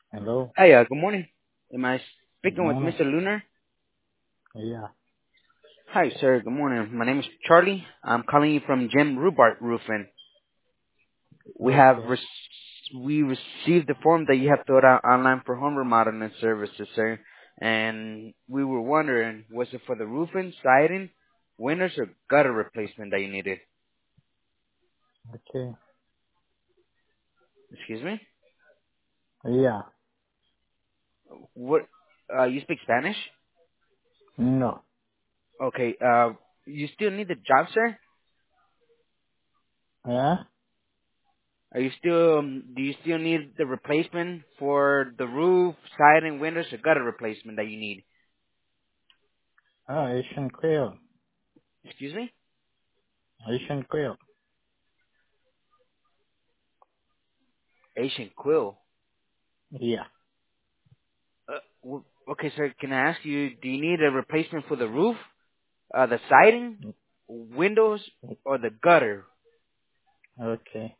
Hello. Hi, good morning. Am I Good speaking with morning. Mr. Lunar? Yeah. Hi, sir. Good morning. My name is Charlie. I'm calling you from Jim Rubart Roofing. We have Okay. we received the form that you have filled out online for home remodeling services, sir. And we were wondering, was it for the roofing, siding, windows, or gutter replacement that you needed? Okay. Excuse me? Yeah. What? You speak Spanish? No. Okay. You still need the job, sir? Yeah. Are you still, do you still need the replacement for the roof, siding, windows, or gutter replacement that you need? Oh, Asian Creole. Excuse me? Asian Creole. Asian quill. Yeah. Okay, sir, can I ask you, do you need a replacement for the roof, the siding, windows, or the gutter? Okay.